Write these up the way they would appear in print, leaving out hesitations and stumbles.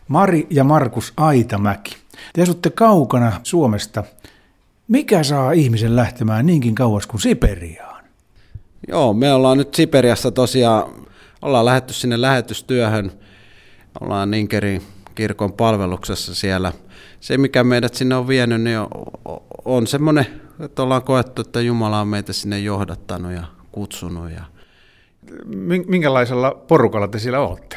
Mari ja Markus Aitamäki. Te asutte kaukana Suomesta. Mikä saa ihmisen lähtemään niinkin kauas kuin Siperiaan? Joo, me ollaan nyt Siperiassa tosiaan, ollaan lähdetty sinne lähetystyöhön. Ollaan Ninkerin kirkon palveluksessa siellä. Se, mikä meidät sinne on vienyt, niin on semmoinen, että ollaan koettu, että Jumala on meitä sinne johdattanut ja kutsunut. Minkälaisella porukalla te siellä olette?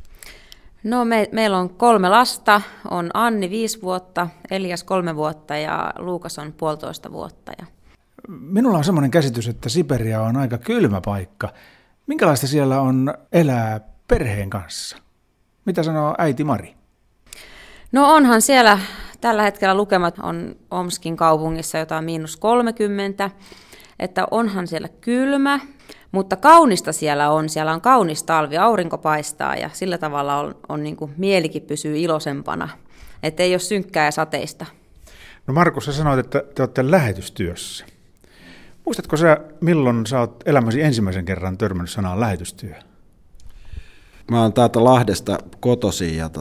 No meillä on 3 lasta, on Anni 5 vuotta, Elias 3 vuotta ja Luukas on 1,5 vuotta. Minulla on semmoinen käsitys, että Siperia on aika kylmä paikka. Minkälaista siellä on elää perheen kanssa? Mitä sanoo äiti Mari? No onhan siellä tällä hetkellä lukemat on Omskin kaupungissa jotain -30, että onhan siellä kylmä, mutta kaunista siellä on kaunis talvi, aurinko paistaa ja sillä tavalla on niin kuin mielikin pysyy iloisempana, että ei ole synkkää ja sateista. No Markus, sä sanoit, että te olette lähetystyössä. Muistatko sä, milloin sä oot elämäsi ensimmäisen kerran törmännyt sanaan lähetystyö? Mä oon täältä Lahdesta kotoisin ja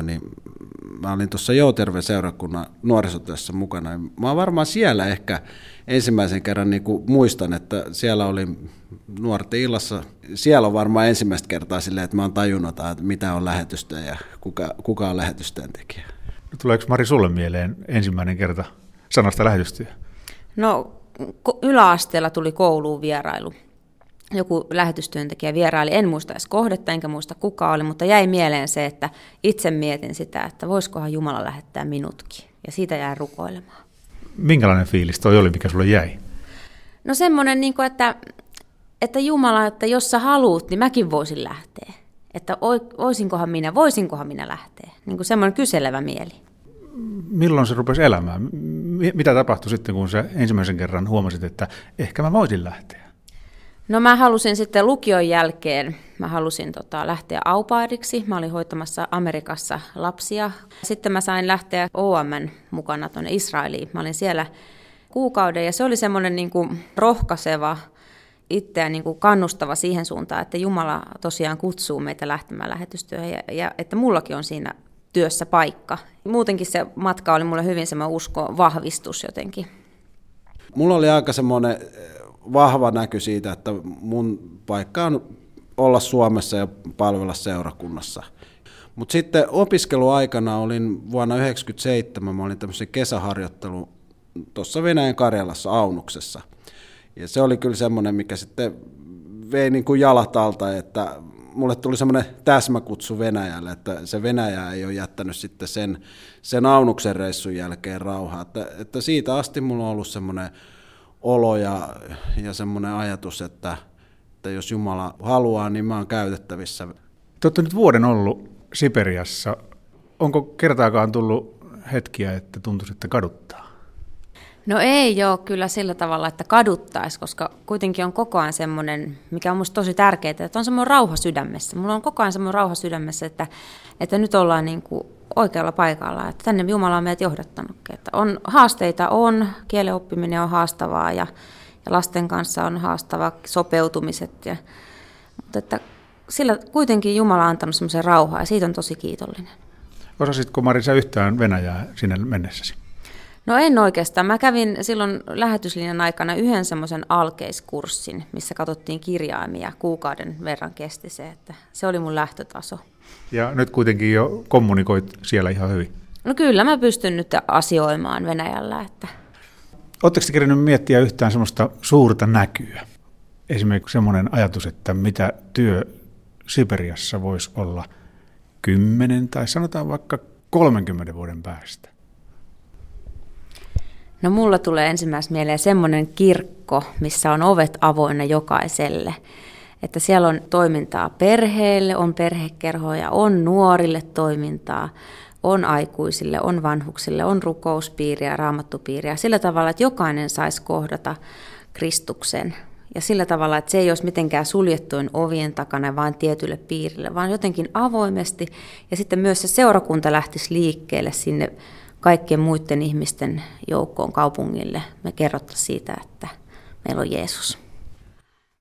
mä olin tuossa Jouterven seurakunnan nuorisotyössä mukana. Mä oon varmaan siellä ehkä ensimmäisen kerran niin kuin muistan, että siellä oli nuorten illassa. Siellä on varmaan ensimmäistä kertaa silleen, että mä oon tajunnut, että mitä on lähetystyö ja kuka on lähetystyöntekijä. Tuleeko Mari sulle mieleen ensimmäinen kerta sanasta lähetystyö? No yläasteella tuli kouluun vierailu. Joku lähetystyöntekijä vieraili, en muista edes kohdetta, enkä muista kuka oli, mutta jäi mieleen se, että itse mietin sitä, että voisikohan Jumala lähettää minutkin. Ja siitä jäi rukoilemaan. Minkälainen fiilis toi oli, mikä sulle jäi? No semmoinen, että Jumala, että jos sä haluut, niin mäkin voisin lähteä. Että voisinkohan minä lähteä. Niin kuin semmoinen kyselevä mieli. Milloin se rupesi elämään? Mitä tapahtui sitten, kun sä ensimmäisen kerran huomasit, että ehkä mä voisin lähteä? No mä halusin sitten lukion jälkeen, lähteä au pairiksi. Mä olin hoitamassa Amerikassa lapsia. Sitten mä sain lähteä OM:n mukana tuonne Israeliin. Mä olin siellä kuukauden ja se oli semmoinen niin kuin rohkaiseva, itseään niin kuin kannustava siihen suuntaan, että Jumala tosiaan kutsuu meitä lähtemään lähetystyöhön ja että mullakin on siinä työssä paikka. Muutenkin se matka oli mulle hyvin semmoinen vahvistus jotenkin. Mulla oli aika semmoinen vahva näky siitä, että mun paikka on olla Suomessa ja palvella seurakunnassa. Mutta sitten opiskeluaikana olin vuonna 1997, mä olin tämmöisen kesäharjoittelu tuossa Venäjän Karjalassa Aunuksessa. Ja se oli kyllä semmoinen, mikä sitten vei niin kuin jalat alta, että mulle tuli semmoinen täsmäkutsu Venäjälle, että se Venäjä ei ole jättänyt sitten sen Aunuksen reissun jälkeen rauhaa. Että siitä asti mulla on ollut semmoinen olo ja semmoinen ajatus, että jos Jumala haluaa, niin mä oon käytettävissä. Te olette nyt vuoden ollut Siperiassa. Onko kertaakaan tullut hetkiä, että tuntuisi, että kaduttaa? No ei ole kyllä sillä tavalla, että kaduttaisi, koska kuitenkin on koko ajan semmoinen, mikä on musta tosi tärkeää, että on semmoinen rauha sydämessä. Mulla on koko ajan semmoinen rauha sydämessä, että nyt ollaan niin kuin oikealla paikalla, että tänne Jumala on meidät johdattanutkin. Että on haasteita, kielen oppiminen on haastavaa ja lasten kanssa on haastava sopeutumiset. Mutta että sillä kuitenkin Jumala on antanut semmoisen rauhaa ja siitä on tosi kiitollinen. Osasitko Marisa yhtään Venäjää sinne mennessäsi? No en oikeastaan. Mä kävin silloin lähetyslinjan aikana yhden semmoisen alkeiskurssin, missä katsottiin kirjaimia. Kuukauden verran kesti se, että se oli mun lähtötaso. Ja nyt kuitenkin jo kommunikoit siellä ihan hyvin? No kyllä mä pystyn nyt asioimaan Venäjällä. Oletteko te kerännyt miettiä yhtään semmoista suurta näkyä? Esimerkiksi semmoinen ajatus, että mitä työ Siperiassa voisi olla 10 tai sanotaan vaikka 30 vuoden päästä? No mulla tulee ensimmäisenä mieleen semmoinen kirkko, missä on ovet avoinna jokaiselle. Että siellä on toimintaa perheelle, on perhekerhoja, on nuorille toimintaa, on aikuisille, on vanhuksille, on rukouspiiriä, raamattupiiriä. Sillä tavalla, että jokainen saisi kohdata Kristuksen. Ja sillä tavalla, että se ei olisi mitenkään suljettujen ovien takana vain tietylle piirille, vaan jotenkin avoimesti. Ja sitten myös se seurakunta lähtisi liikkeelle sinne kaikkien muiden ihmisten joukkoon kaupungille. Me kerrottaisiin siitä, että meillä on Jeesus.